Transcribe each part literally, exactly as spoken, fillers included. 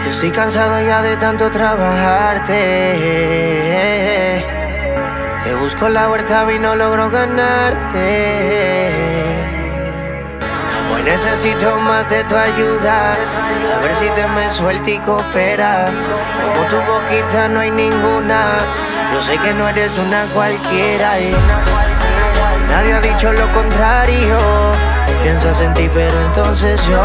Estoy cansado ya de tanto trabajarte. Te busco la vuelta y no logro ganarte. Hoy necesito más de tu ayuda. A ver si te me suelta y coopera. Como tu boquita no hay ninguna. Yo sé que no eres una cualquiera y nadie ha dicho lo contrario. Piensas en ti pero entonces yo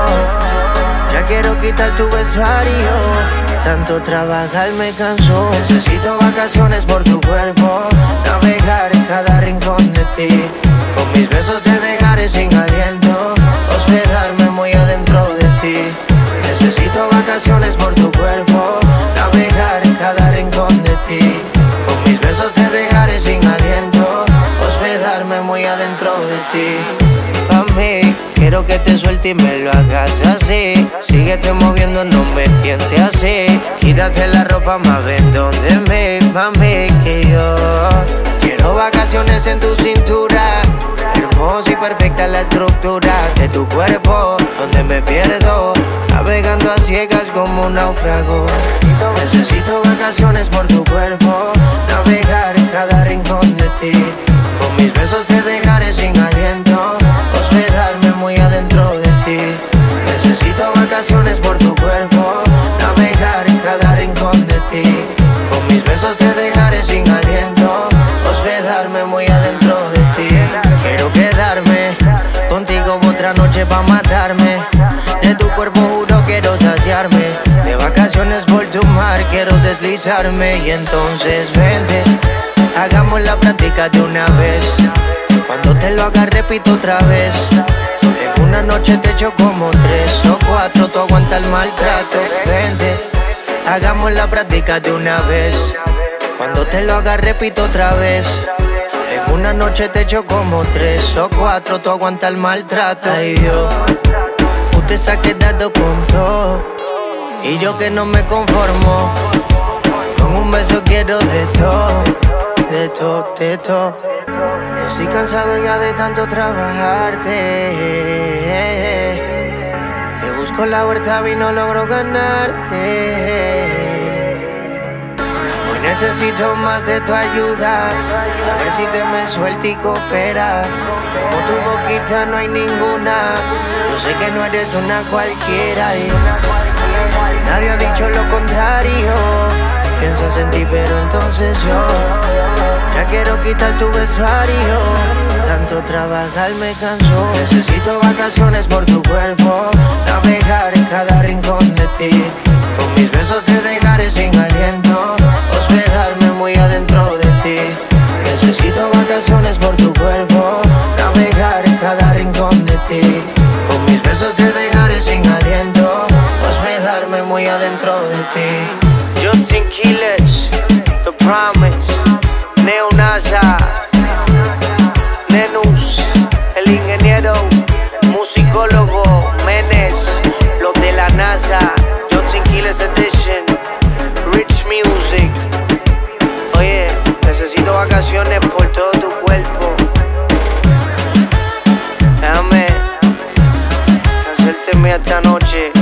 ya quiero quitar tu vestuario. Tanto trabajar me cansó. Necesito vacaciones por tu cuerpo. Navegar en cada rincón de ti. Con mis besos te dejaré sin aliento. Hospedarme muy adentro de ti. Necesito vacaciones por tu cuerpo. Navegar en cada rincón de ti. Con mis besos te dejaré sin aliento. Hospedarme muy adentro de ti. Pa' mí, quiero que te suelte y me lo hagas así. Síguete moviendo, no me tientes así. Quítate la ropa, más ven donde me, mami, que yo quiero vacaciones en tu cintura. Hermosa y perfecta la estructura de tu cuerpo, donde me pierdo, navegando a ciegas como un náufrago. Necesito vacaciones por tu cuerpo. Navegar en cada rincón de ti. Con mis besos te dejaré sin aliento. Hospedarme muy adentro de ti. Necesito vacaciones por tu cuerpo. Navegar en cada rincón de ti. Con mis besos te dejaré sin aliento. Hospedarme muy adentro de ti. Quiero quedarme contigo otra noche pa' matarme. De tu cuerpo juro quiero saciarme. De vacaciones por tu mar quiero deslizarme. Y entonces vente, hagamos la práctica de una vez. Cuando te lo haga repito otra vez. En una noche te echo como tres o cuatro. Tú aguanta el maltrato. Vente, hagamos la práctica de una vez. Cuando te lo haga repito otra vez. En una noche te echo como tres o cuatro. Tú aguanta el maltrato. Ay Dios, usted se ha quedado con todo y yo que no me conformo. Con un beso quiero de todo, de todo, de todo. Estoy cansado ya de tanto trabajarte. Te busco la vuelta y no logro ganarte. Hoy necesito más de tu ayuda. A ver si te me suelta y coopera. Como tu boquita no hay ninguna. Yo sé que no eres una cualquiera y nadie ha dicho lo contrario. Piensas en ti pero entonces yo ya quiero quitar tu vestuario. Tanto trabajar me cansó. Necesito vacaciones por tu cuerpo. Navegar en cada rincón de ti. Con mis besos te dejaré sin aliento. Hospedarme muy adentro de ti. Necesito vacaciones por tu cuerpo. Navegar en cada rincón de ti. Con mis besos te dejaré sin aliento. Hospedarme muy adentro de ti. Johnson Killers, The Promise, Neo NASA, Nenus, el ingeniero, musicólogo, Menes, los de la NASA, Johnson Killers Edition, Rich Music. Oye, necesito vacaciones por todo tu cuerpo. Déjame hacerte mía esta noche.